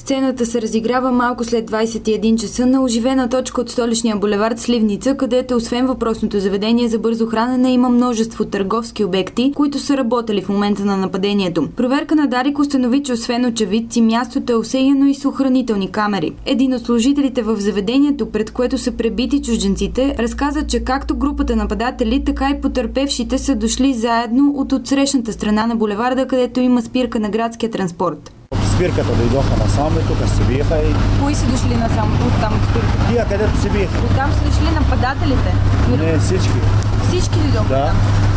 Сцената се разиграва малко след 21 часа на оживена точка от столичния булевард Сливница, където освен въпросното заведение за бързо хранене има множество търговски обекти, които са работили в момента на нападението. Проверка на Дарик установи, че освен очевидци, мястото е осеяно и с охранителни камери. Един от служителите в заведението, пред което са пребити чужденците, разказа, че както групата нападатели, така и потърпевшите са дошли заедно от отсрещната страна на булеварда, където има спирка на градския транспорт. Спирката дойдоха насам, тук се биеха и... Кои са дошли насам от там от спирката? Тия, където се биеха. Оттам са дошли нападателите? Не, всички. Всички дойдоха? Да.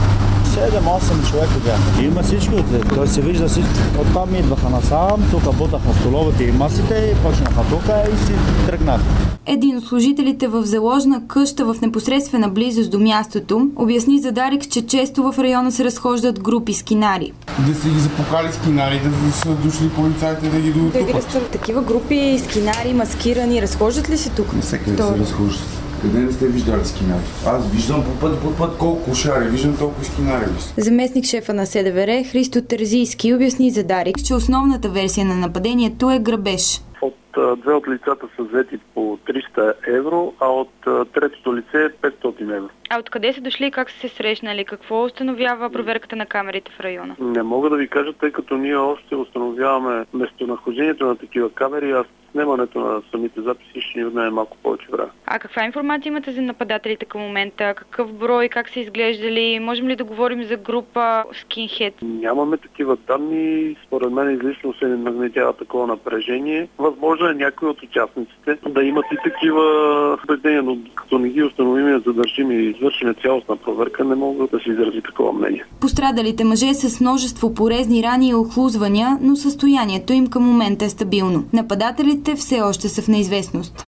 7-8 човека бяха. Има всички от той се вижда всички. Оттам идваха насам, тук бутаха столовете и масите и почнаха тук и си тръгнаха. Един от служителите в заложна къща в непосредствена близост до мястото обясни за Дарик, че често в района се разхождат групи скинари. Да са ги запокали скинари, да са дошли полицайите да ги дотупат. Такива групи скинари, маскирани, разхождат ли се тук? Всекъде се разхождат. Къде не сте виждали скинари? Аз виждам по път колко кошари, виждам толкова скинари. Заместник шефа на СДВР Христо Терзийски обясни за Дарик, че основната версия на нападението е грабеж. Две от лицата са взети по 300 евро, а от третото лице 500 евро. А откъде са дошли и как са се срещнали? Какво установява проверката на камерите в района? Не мога да ви кажа, тъй като ние още установяваме местонахождението на такива камери, а снимането на самите записи ще ни отнеме малко повече време. А каква информация имате за нападателите към момента? Какъв брой, как са изглеждали? Можем ли да говорим за група скинхед? Нямаме такива данни. Според мен излишно се нагнетява такова напрежение. Възможно е някои от участниците да имат и такива убеждения, но като не ги установим, задържим и извършим цялостна проверка, не мога да се изрази такова мнение. Пострадалите мъже с множество порезни рани и охлузвания, но състоянието им към момента е стабилно. Нападателите все още са в неизвестност.